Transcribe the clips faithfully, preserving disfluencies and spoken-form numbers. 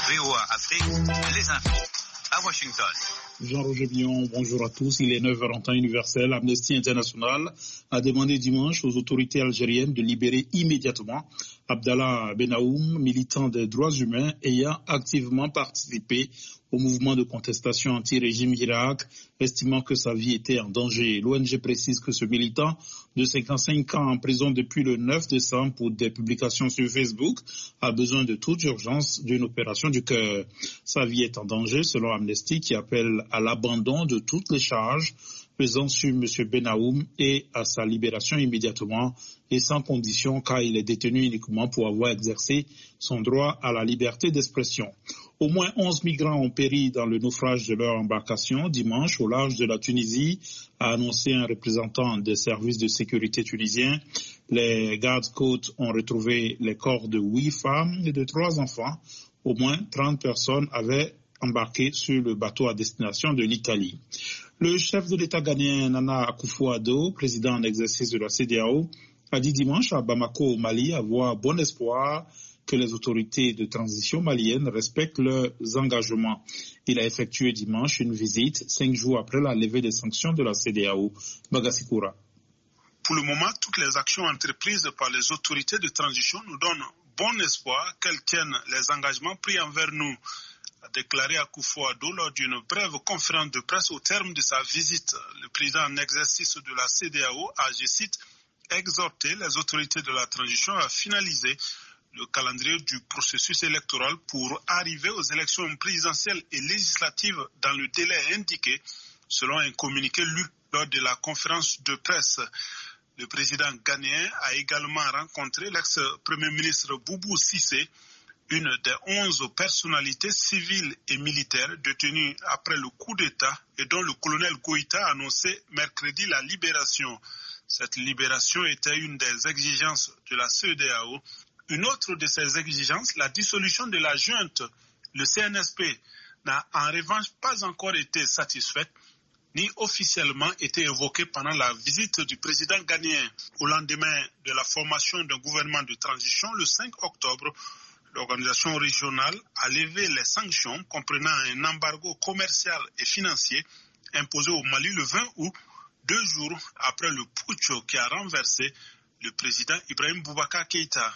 V O A Afrique, les infos à Washington. Jean-Roger Billon, bonjour à tous. Il est neuf heures en temps universel. Amnesty International a demandé dimanche aux autorités algériennes de libérer immédiatement Abdallah Benaoum, militant des droits humains ayant activement participé au mouvement de contestation anti-régime Irak, estimant que sa vie était en danger. L'O N G précise que ce militant de cinquante-cinq ans en prison depuis le neuf décembre pour des publications sur Facebook a besoin de toute urgence d'une opération du cœur. Sa vie est en danger selon Amnesty qui appelle à l'abandon de toutes les charges pesant sur M. Benaoum et à sa libération immédiatement et sans condition car il est détenu uniquement pour avoir exercé son droit à la liberté d'expression. Au moins onze migrants ont péri dans le naufrage de leur embarcation dimanche au large de la Tunisie, a annoncé un représentant des services de sécurité tunisiens. Les gardes-côtes ont retrouvé les corps de huit femmes et de trois enfants. Au moins trente personnes avaient embarqué sur le bateau à destination de l'Italie. Le chef de l'État ghanéen Nana Akufo-Addo, président en exercice de la C D A O, a dit dimanche à Bamako au Mali avoir bon espoir que les autorités de transition maliennes respectent leurs engagements. Il a effectué dimanche une visite cinq jours après la levée des sanctions de la C D A O. Bagasikoura. Pour le moment, toutes les actions entreprises par les autorités de transition nous donnent bon espoir qu'elles tiennent les engagements pris envers nous, a déclaré Akufo-Addo lors d'une brève conférence de presse au terme de sa visite. Le président en exercice de la C D A O a, je cite, exhorté les autorités de la transition à finaliser le calendrier du processus électoral pour arriver aux élections présidentielles et législatives dans le délai indiqué, selon un communiqué lu lors de la conférence de presse. Le président ghanéen a également rencontré l'ex-premier ministre Boubou Cissé, une des onze personnalités civiles et militaires détenues après le coup d'État et dont le colonel Goïta a annoncé mercredi la libération. Cette libération était une des exigences de la C D A O. Une autre de ces exigences, la dissolution de la junte, le C N S P, n'a en revanche pas encore été satisfaite, ni officiellement été évoquée pendant la visite du président ghanéen. Au lendemain de la formation d'un gouvernement de transition, le cinq octobre, l'organisation régionale a levé les sanctions comprenant un embargo commercial et financier imposé au Mali le vingt août, deux jours après le putsch qui a renversé le président Ibrahim Boubacar Keïta.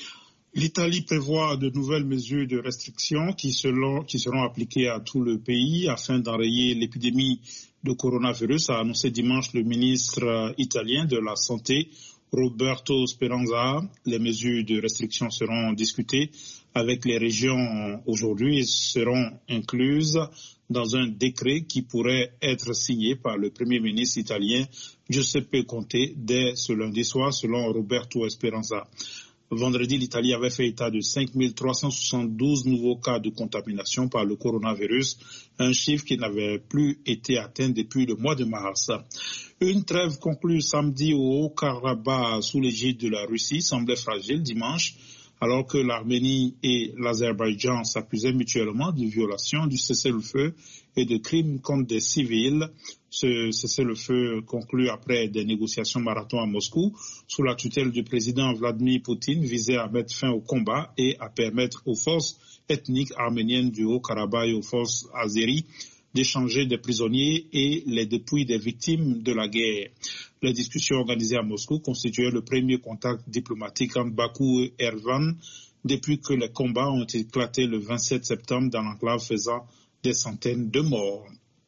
L'Italie prévoit de nouvelles mesures de restriction qui, selon, qui seront appliquées à tout le pays afin d'enrayer l'épidémie de coronavirus, a annoncé dimanche le ministre italien de la Santé, Roberto Speranza. Les mesures de restriction seront discutées avec les régions aujourd'hui et seront incluses dans un décret qui pourrait être signé par le Premier ministre italien Giuseppe Conte dès ce lundi soir, selon Roberto Speranza. Vendredi, l'Italie avait fait état de cinq mille trois cent soixante-douze nouveaux cas de contamination par le coronavirus, un chiffre qui n'avait plus été atteint depuis le mois de mars. Une trêve conclue samedi au Haut-Karabakh sous l'égide de la Russie semblait fragile dimanche, alors que l'Arménie et l'Azerbaïdjan s'accusaient mutuellement de violations du cessez-le-feu et de crimes contre des civils. Ce cessez-le-feu conclu après des négociations marathon à Moscou sous la tutelle du président Vladimir Poutine visait à mettre fin au combat et à permettre aux forces ethniques arméniennes du Haut-Karabakh et aux forces azéries d'échanger des prisonniers et les dépouilles des victimes de la guerre. Les discussions organisées à Moscou constituaient le premier contact diplomatique entre Bakou et Erevan depuis que les combats ont éclaté le vingt-sept septembre dans l'enclave faisant des centaines de morts.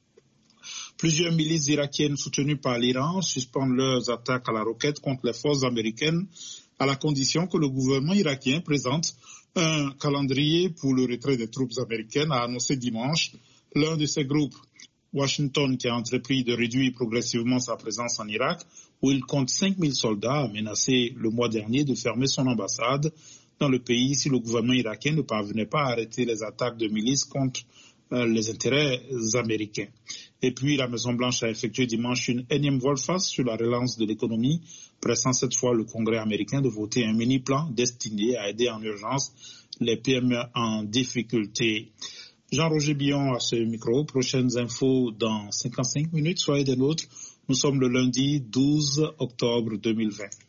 Plusieurs milices irakiennes soutenues par l'Iran suspendent leurs attaques à la roquette contre les forces américaines à la condition que le gouvernement irakien présente un calendrier pour le retrait des troupes américaines, a annoncé dimanche l'un de ces groupes. Washington, qui a entrepris de réduire progressivement sa présence en Irak, où il compte cinq mille soldats, a menacé le mois dernier de fermer son ambassade dans le pays si le gouvernement irakien ne parvenait pas à arrêter les attaques de milices contre euh, les intérêts américains. Et puis, la Maison-Blanche a effectué dimanche une énième volte-face sur la relance de l'économie, pressant cette fois le Congrès américain de voter un mini-plan destiné à aider en urgence les P M E en difficulté. Jean-Roger Billon à ce micro. Prochaines infos dans cinquante-cinq minutes. Soyez des nôtres. Nous sommes le lundi douze octobre deux mille vingt.